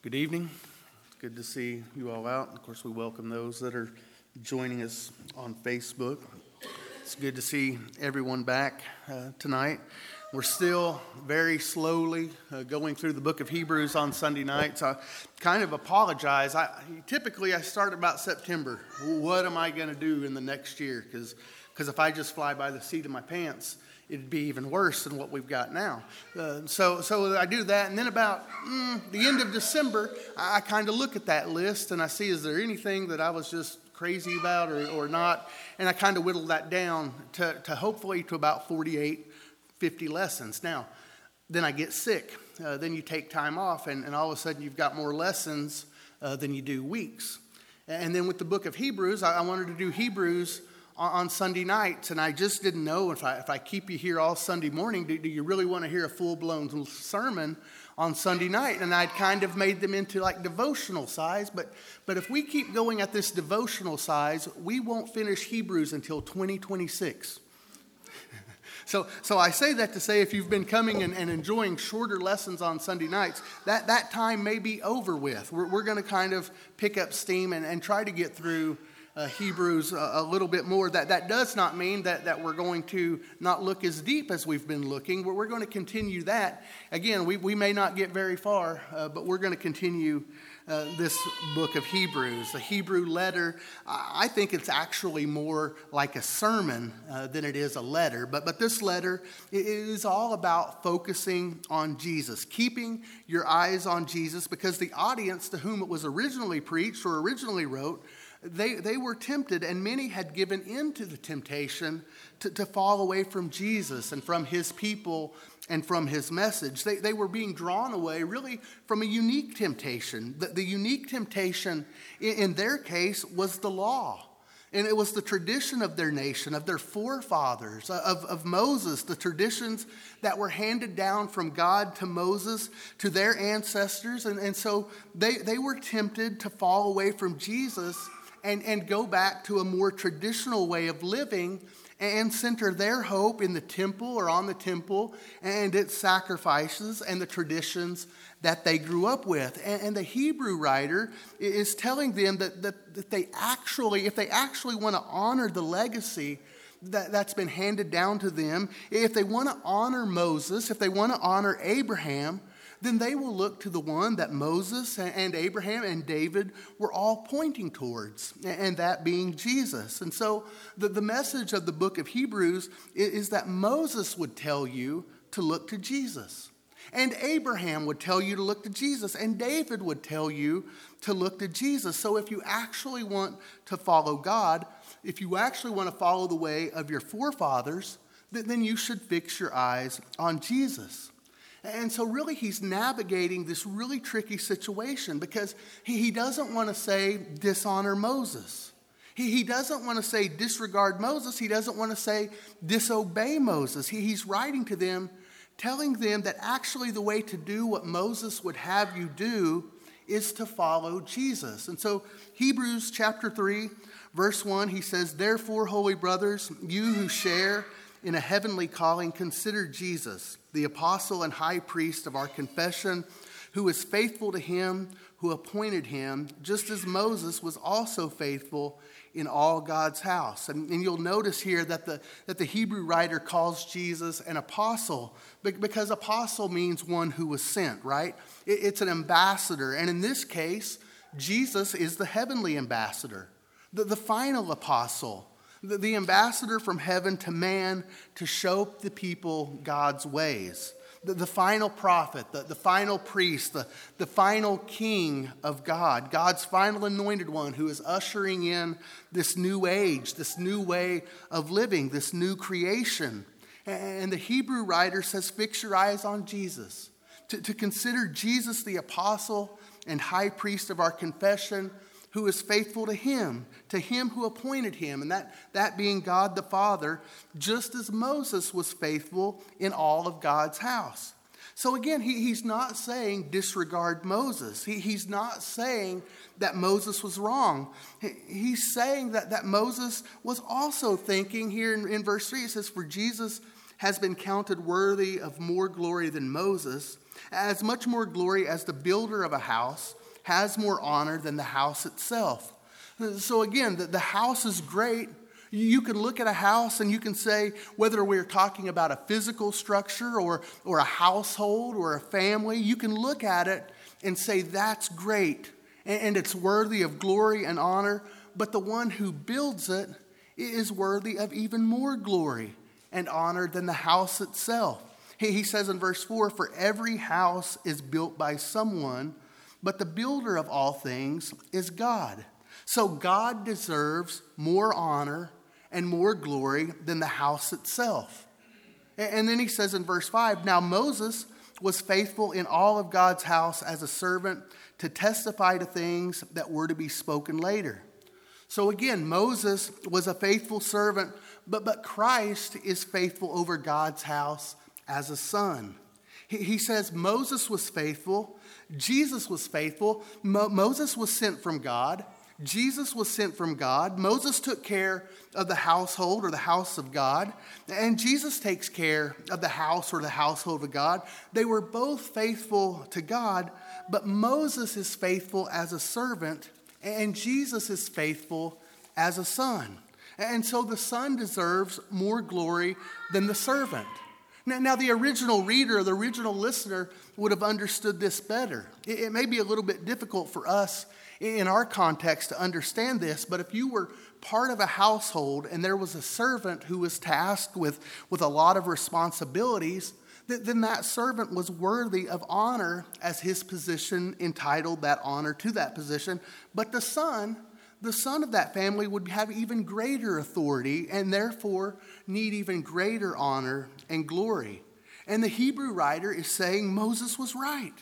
Good evening. It's good to see you all out. Of course, we welcome those that are joining us on Facebook. It's good to see everyone back tonight. We're still very slowly going through the book of Hebrews on Sunday nights. I kind of apologize. Typically, I start about September. What am I going to do in the next year? Because if I just fly by the seat of my pants, it'd be even worse than what we've got now. So I do that, and then about the end of December, I kind of look at that list, and I see, is there anything that I was just crazy about or not? And I kind of whittle that down to hopefully to about 48, 50 lessons. Now, then I get sick. Then you take time off, and all of a sudden you've got more lessons than you do weeks. And then with the book of Hebrews, I wanted to do Hebrews on Sunday nights, and I just didn't know if I keep you here all Sunday morning, do you really want to hear a full-blown sermon on Sunday night? And I'd kind of made them into like devotional size, but if we keep going at this devotional size, we won't finish Hebrews until 2026. So I say that to say if you've been coming and enjoying shorter lessons on Sunday nights, that time may be over with. We're going to kind of pick up steam and try to get through Hebrews a little bit more. That does not mean that we're going to not look as deep as we've been looking. We're going to continue that. Again, we may not get very far, but we're going to continue this book of Hebrews. The Hebrew letter, I think it's actually more like a sermon than it is a letter. But this letter is all about focusing on Jesus, keeping your eyes on Jesus, because the audience to whom it was originally preached or originally wrote, they were tempted, and many had given in to the temptation to fall away from Jesus and from his people and from his message. They were being drawn away really from a unique temptation. The unique temptation in their case was the law. And it was the tradition of their nation, of their forefathers, of Moses, the traditions that were handed down from God to Moses, to their ancestors. And so they were tempted to fall away from Jesus and go back to a more traditional way of living and center their hope in the temple or on the temple and its sacrifices and the traditions that they grew up with. And the Hebrew writer is telling them that they actually, if they actually want to honor the legacy that's been handed down to them, if they want to honor Moses, if they want to honor Abraham, then they will look to the one that Moses and Abraham and David were all pointing towards, and that being Jesus. And so the message of the book of Hebrews is that Moses would tell you to look to Jesus, and Abraham would tell you to look to Jesus, and David would tell you to look to Jesus. So if you actually want to follow God, if you actually want to follow the way of your forefathers, then you should fix your eyes on Jesus. And so really he's navigating this really tricky situation because he doesn't want to say dishonor Moses. He doesn't want to say disregard Moses. He doesn't want to say disobey Moses. He's writing to them, telling them that actually the way to do what Moses would have you do is to follow Jesus. And so Hebrews chapter 3, verse 1, he says, "Therefore, holy brothers, you who share in a heavenly calling, consider Jesus, the apostle and high priest of our confession, who is faithful to him who appointed him, just as Moses was also faithful in all God's house." And you'll notice here that the Hebrew writer calls Jesus an apostle, because apostle means one who was sent, right? It's an ambassador. And in this case, Jesus is the heavenly ambassador, the final apostle, the ambassador from heaven to man to show the people God's ways. The final prophet, the final priest, the final king of God, God's final anointed one who is ushering in this new age, this new way of living, this new creation. And the Hebrew writer says, fix your eyes on Jesus. To consider Jesus the apostle and high priest of our confession, who is faithful to him who appointed him, and that being God the Father, just as Moses was faithful in all of God's house. So again, he's not saying disregard Moses. He's not saying that Moses was wrong. He's saying that Moses was also thinking here in verse 3, it says, "For Jesus has been counted worthy of more glory than Moses, as much more glory as the builder of a house has more honor than the house itself. So again, the house is great. You can look at a house and you can say, whether we're talking about a physical structure or a household or a family, you can look at it and say, that's great and it's worthy of glory and honor. But the one who builds it is worthy of even more glory and honor than the house itself. He says in verse 4, for every house is built by someone, but the builder of all things is God. So God deserves more honor and more glory than the house itself. And then he says in verse 5, now Moses was faithful in all of God's house as a servant to testify to things that were to be spoken later. So again, Moses was a faithful servant, but Christ is faithful over God's house as a son. He says Moses was faithful, Jesus was faithful, Moses was sent from God, Jesus was sent from God, Moses took care of the household or the house of God, and Jesus takes care of the house or the household of God. They were both faithful to God, but Moses is faithful as a servant, and Jesus is faithful as a son. And so the son deserves more glory than the servant. Now, the original reader, the original listener would have understood this better. It may be a little bit difficult for us in our context to understand this, but if you were part of a household and there was a servant who was tasked with a lot of responsibilities, then that servant was worthy of honor as his position entitled that honor to that position. But the son of that family would have even greater authority and therefore need even greater honor and glory. And the Hebrew writer is saying Moses was right.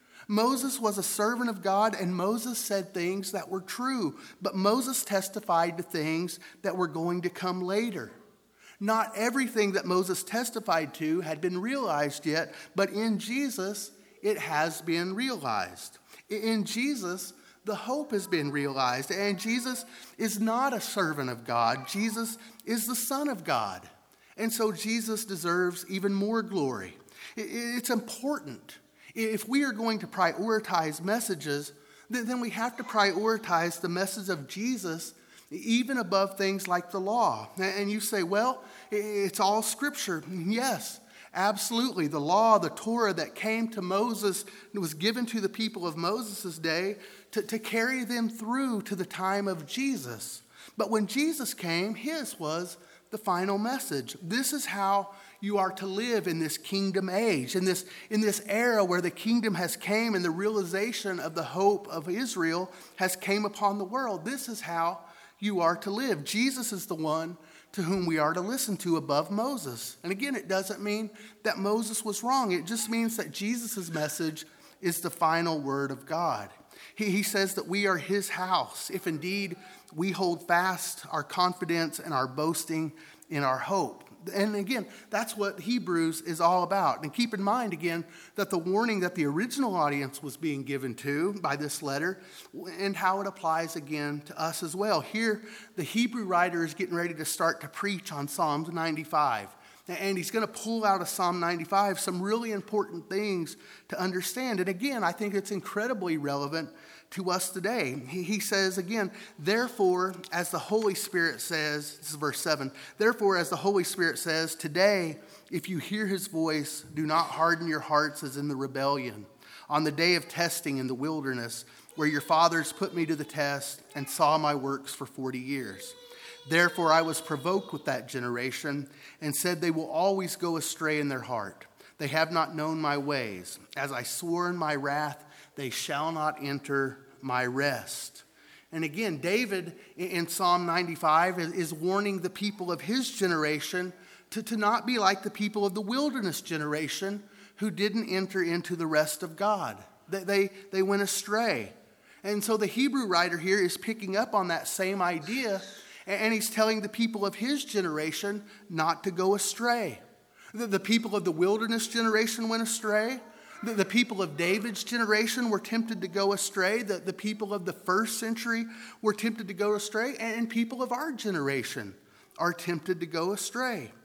Moses was a servant of God, and Moses said things that were true, but Moses testified to things that were going to come later. Not everything that Moses testified to had been realized yet, but in Jesus, it has been realized. In Jesus, the hope has been realized, and Jesus is not a servant of God. Jesus is the Son of God, and so Jesus deserves even more glory. It's important. If we are going to prioritize messages, then we have to prioritize the message of Jesus even above things like the law. And you say, well, it's all scripture. Yes, absolutely. The law, the Torah that came to Moses, was given to the people of Moses' day to carry them through to the time of Jesus. But when Jesus came, his was the final message. This is how you are to live in this kingdom age, in this era where the kingdom has came and the realization of the hope of Israel has came upon the world. This is how you are to live. Jesus is the one to whom we are to listen to above Moses. And again, it doesn't mean that Moses was wrong. It just means that Jesus' message is the final word of God. He says that we are his house, if indeed we hold fast our confidence and our boasting in our hope. And again, that's what Hebrews is all about. And keep in mind, again, that the warning that the original audience was being given to by this letter and how it applies again to us as well. Here, the Hebrew writer is getting ready to start to preach on Psalms 95. And he's going to pull out of Psalm 95 some really important things to understand. And again, I think it's incredibly relevant to us today. He says again, therefore, as the Holy Spirit says, this is verse 7, therefore, as the Holy Spirit says, today, if you hear his voice, do not harden your hearts as in the rebellion, on the day of testing in the wilderness, where your fathers put me to the test and saw my works for 40 years. Therefore, I was provoked with that generation and said, they will always go astray in their heart. They have not known my ways. As I swore in my wrath, they shall not enter my rest. And again, David in Psalm 95 is warning the people of his generation to not be like the people of the wilderness generation who didn't enter into the rest of God. They went astray. And so the Hebrew writer here is picking up on that same idea, and he's telling the people of his generation not to go astray. The people of the wilderness generation went astray. The people of David's generation were tempted to go astray. The people of the first century were tempted to go astray. And people of our generation are tempted to go astray.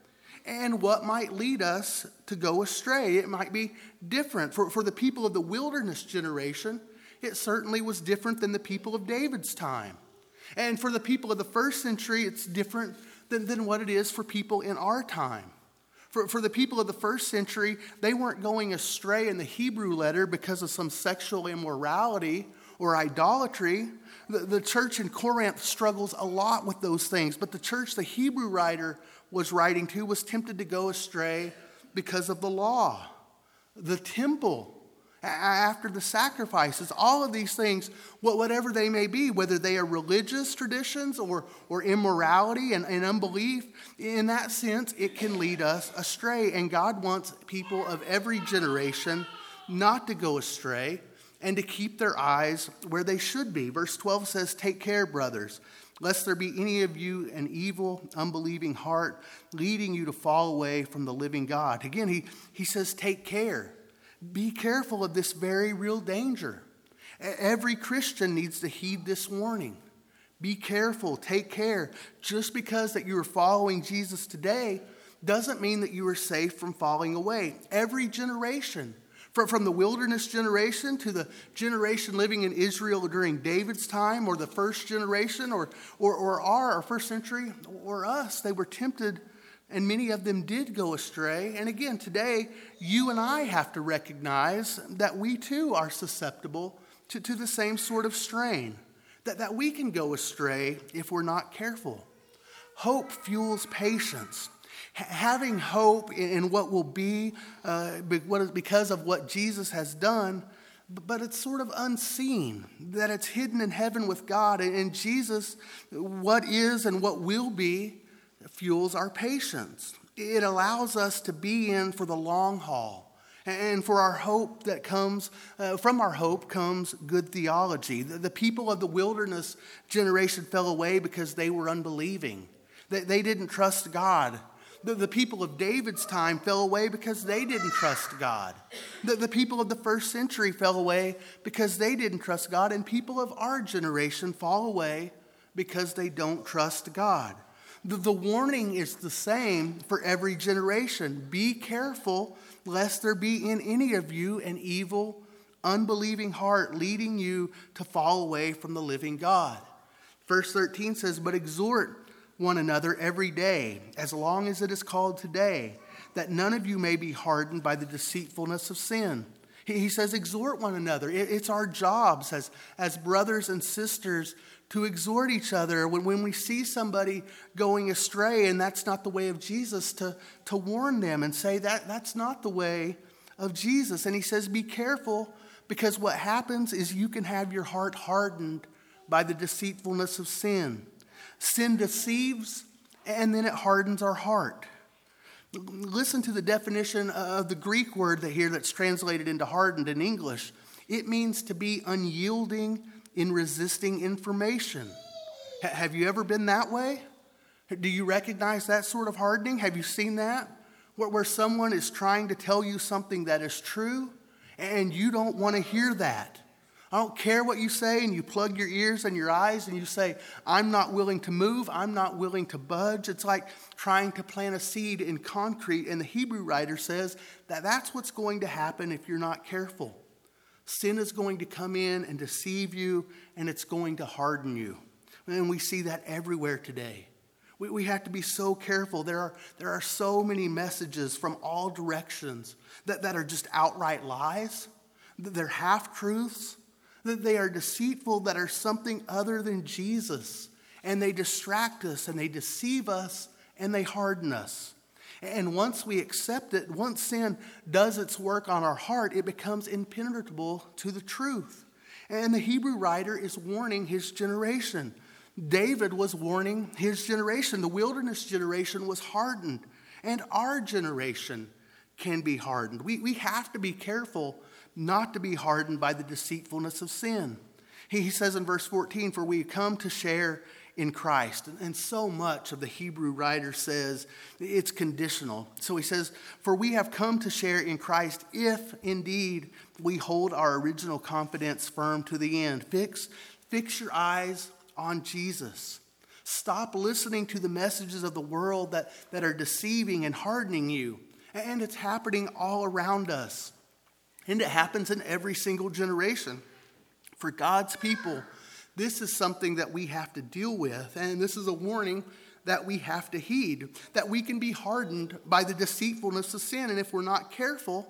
and what might lead us to go astray. It might be different. For the people of the wilderness generation, it certainly was different than the people of David's time. And for the people of the first century, it's different than what it is for people in our time. For the people of the first century, they weren't going astray in the Hebrew letter because of some sexual immorality or idolatry. The church in Corinth struggles a lot with those things, but the church the Hebrew writer was writing to was tempted to go astray because of the law, the temple, after the sacrifices, all of these things, whatever they may be, whether they are religious traditions or immorality and unbelief, in that sense, it can lead us astray. And God wants people of every generation not to go astray and to keep their eyes where they should be. Verse 12 says, "Take care, brothers, lest there be any of you an evil, unbelieving heart, leading you to fall away from the living God." Again, he says, take care. Be careful of this very real danger. Every Christian needs to heed this warning. Be careful, take care. Just because that you are following Jesus today doesn't mean that you are safe from falling away. Every generation, from the wilderness generation to the generation living in Israel during David's time, or the first generation, or our first century, or us, they were tempted, and many of them did go astray. And again, today, you and I have to recognize that we too are susceptible to the same sort of strain, that we can go astray if we're not careful. Hope fuels patience. Having hope in what will be because of what Jesus has done, but it's sort of unseen, that it's hidden in heaven with God. And Jesus, what is and what will be, fuels our patience. It allows us to be in for the long haul. And for our hope that comes, from our hope comes good theology. The people of the wilderness generation fell away because they were unbelieving. They didn't trust God. The people of David's time fell away because they didn't trust God. The people of the first century fell away because they didn't trust God. And people of our generation fall away because they don't trust God. The warning is the same for every generation. Be careful lest there be in any of you an evil, unbelieving heart leading you to fall away from the living God. Verse 13 says, "But exhort one another every day, as long as it is called today, that none of you may be hardened by the deceitfulness of sin." He says, exhort one another. It's our jobs as brothers and sisters to exhort each other when we see somebody going astray and that's not the way of Jesus, to warn them and say that's not the way of Jesus. And he says, be careful, because what happens is you can have your heart hardened by the deceitfulness of sin. Sin deceives, and then it hardens our heart. Listen to the definition of the Greek word that's translated into hardened in English. It means to be unyielding in resisting information. Have you ever been that way? Do you recognize that sort of hardening? Have you seen that? Where someone is trying to tell you something that is true, and you don't want to hear that. I don't care what you say, and you plug your ears and your eyes and you say, I'm not willing to move, I'm not willing to budge. It's like trying to plant a seed in concrete, and the Hebrew writer says that that's what's going to happen if you're not careful. Sin is going to come in and deceive you, and it's going to harden you. And we see that everywhere today. We have to be so careful. There are so many messages from all directions that are just outright lies. They're half-truths. That they are deceitful, that are something other than Jesus. And they distract us, and they deceive us, and they harden us. And once we accept it, once sin does its work on our heart, it becomes impenetrable to the truth. And the Hebrew writer is warning his generation. David was warning his generation. The wilderness generation was hardened, and our generation can be hardened. We have to be careful not to be hardened by the deceitfulness of sin. He says in verse 14, for we come to share in Christ. And so much of the Hebrew writer says it's conditional. So he says, for we have come to share in Christ if indeed we hold our original confidence firm to the end. Fix your eyes on Jesus. Stop listening to the messages of the world that are deceiving and hardening you. And it's happening all around us. And it happens in every single generation. For God's people, this is something that we have to deal with. And this is a warning that we have to heed, that we can be hardened by the deceitfulness of sin. And if we're not careful,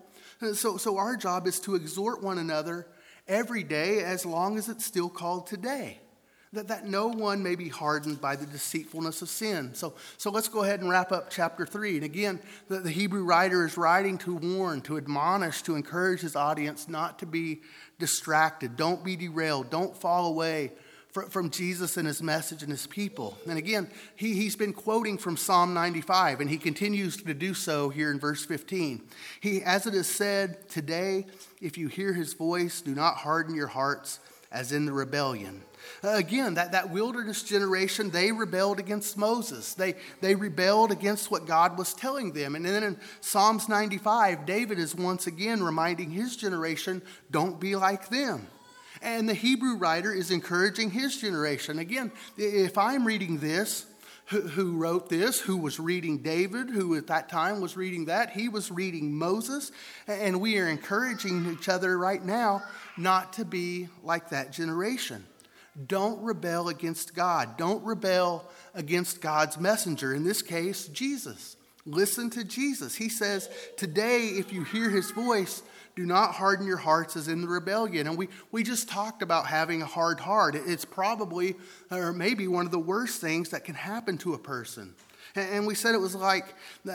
so our job is to exhort one another every day as long as it's still called today, that no one may be hardened by the deceitfulness of sin. So let's go ahead and wrap up chapter 3. And again, the Hebrew writer is writing to warn, to admonish, to encourage his audience not to be distracted. Don't be derailed. Don't fall away from Jesus and his message and his people. And again, he's been quoting from Psalm 95, and he continues to do so here in verse 15. As it is said, today, if you hear his voice, do not harden your hearts as in the rebellion. Again, that wilderness generation, they rebelled against Moses. They rebelled against what God was telling them. And then in Psalms 95, David is once again reminding his generation, don't be like them. And the Hebrew writer is encouraging his generation. Again, if I'm reading this, who wrote this, who was reading David, who at that time was reading that, he was reading Moses, and we are encouraging each other right now not to be like that generation. Don't rebel against God. Don't rebel against God's messenger, in this case, Jesus. Listen to Jesus. He says, today, if you hear his voice, do not harden your hearts as in the rebellion. And we just talked about having a hard heart. It's probably, or maybe one of the worst things that can happen to a person. And we said it was like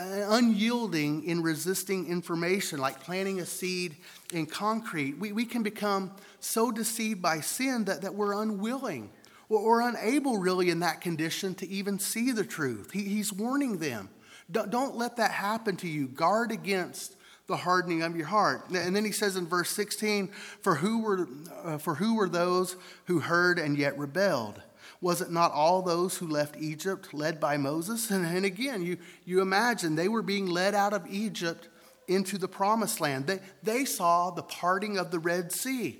unyielding in resisting information, like planting a seed in concrete. We can become so deceived by sin that we're unwilling or unable really in that condition to even see the truth. He's warning them. Don't let that happen to you. Guard against the hardening of your heart. And then he says in verse 16, for who were those who heard and yet rebelled? Was it not all those who left Egypt led by Moses? And again, you imagine they were being led out of Egypt into the promised land. They saw the parting of the Red Sea.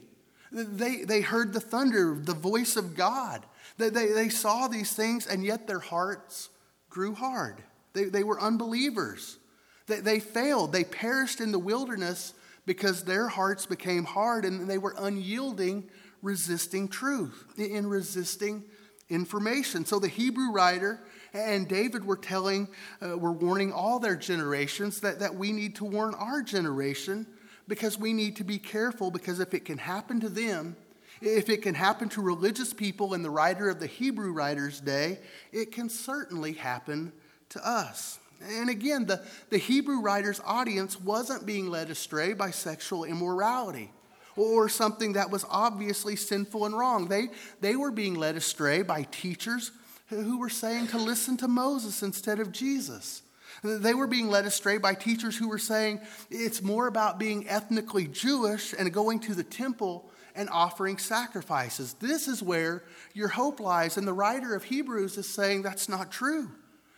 They heard the thunder, the voice of God. They saw these things, and yet their hearts grew hard. They were unbelievers. They failed. They perished in the wilderness because their hearts became hard and they were unyielding, resisting truth, in resisting information. So the Hebrew writer and David were warning all their generations that we need to warn our generation because we need to be careful, because if it can happen to them, if it can happen to religious people in the writer of the Hebrew writer's day, it can certainly happen to us. And again, the Hebrew writer's audience wasn't being led astray by sexual immorality or something that was obviously sinful and wrong. They were being led astray by teachers who were saying to listen to Moses instead of Jesus. They were being led astray by teachers who were saying it's more about being ethnically Jewish and going to the temple and offering sacrifices. This is where your hope lies. And the writer of Hebrews is saying that's not true.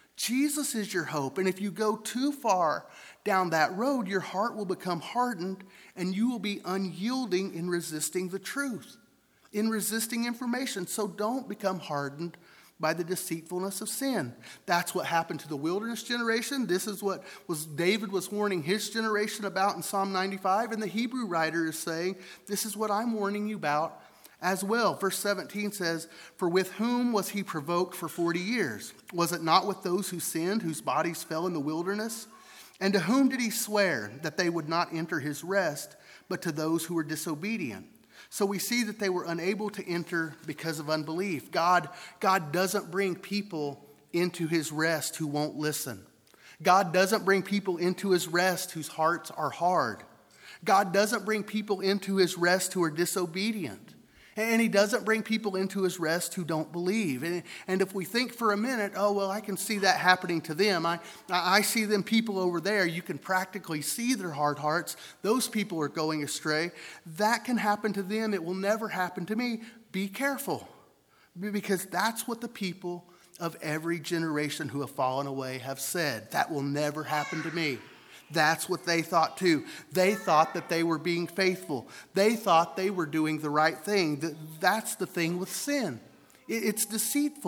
Jesus is your hope. And if you go too far down that road, your heart will become hardened and you will be unyielding in resisting the truth, in resisting information. So don't become hardened by the deceitfulness of sin. That's what happened to the wilderness generation. This is what David was warning his generation about in Psalm 95. And the Hebrew writer is saying, this is what I'm warning you about as well. Verse 17 says, for with whom was he provoked for 40 years? Was it not with those who sinned, whose bodies fell in the wilderness? And to whom did he swear that they would not enter his rest, but to those who were disobedient? So we see that they were unable to enter because of unbelief. God doesn't bring people into his rest who won't listen. God doesn't bring people into his rest whose hearts are hard. God doesn't bring people into his rest who are disobedient. And he doesn't bring people into his rest who don't believe. And if we think for a minute, oh, well, I can see that happening to them. I see them people over there. You can practically see their hard hearts. Those people are going astray. That can happen to them. It will never happen to me. Be careful. Because that's what the people of every generation who have fallen away have said. That will never happen to me. That's what they thought too. They thought that they were being faithful. They thought they were doing the right thing. That's the thing with sin. It's deceitful.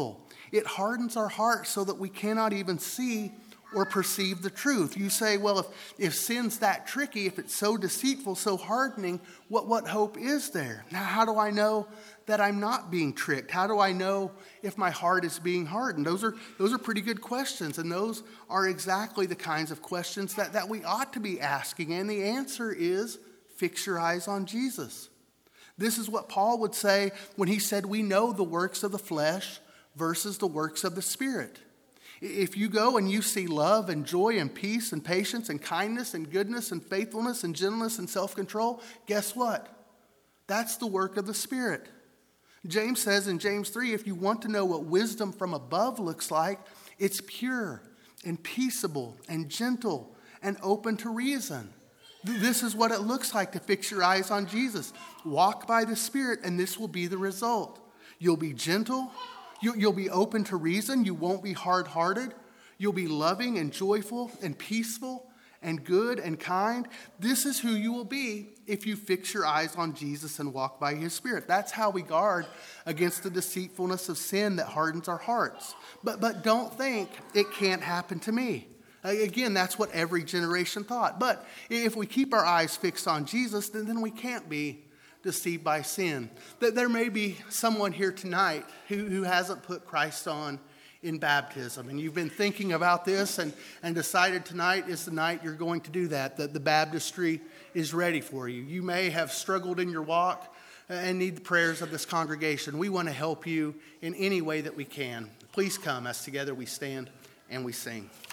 It hardens our hearts so that we cannot even see or perceive the truth. You say, well, if sin's that tricky, if it's so deceitful, so hardening, what hope is there? Now, how do I know that I'm not being tricked? How do I know if my heart is being hardened? Those are pretty good questions, and those are exactly the kinds of questions that we ought to be asking. And the answer is, fix your eyes on Jesus. This is what Paul would say when he said we know the works of the flesh versus the works of the Spirit. If you go and you see love and joy and peace and patience and kindness and goodness and faithfulness and gentleness and self-control, guess what? That's the work of the Spirit. James says in James 3, if you want to know what wisdom from above looks like, it's pure and peaceable and gentle and open to reason. This is what it looks like to fix your eyes on Jesus. Walk by the Spirit, and this will be the result. You'll be gentle. You'll be open to reason. You won't be hard-hearted. You'll be loving and joyful and peaceful and good and kind. This is who you will be if you fix your eyes on Jesus and walk by his Spirit. That's how we guard against the deceitfulness of sin that hardens our hearts. But don't think it can't happen to me. Again, that's what every generation thought. But if we keep our eyes fixed on Jesus, then we can't be deceived by sin. That there may be someone here tonight who hasn't put Christ on in baptism, and you've been thinking about this and decided tonight is the night you're going to do that the baptistry is ready for you. You may have struggled in your walk and need the prayers of this congregation. We want to help you in any way that we can. Please come as together we stand and we sing.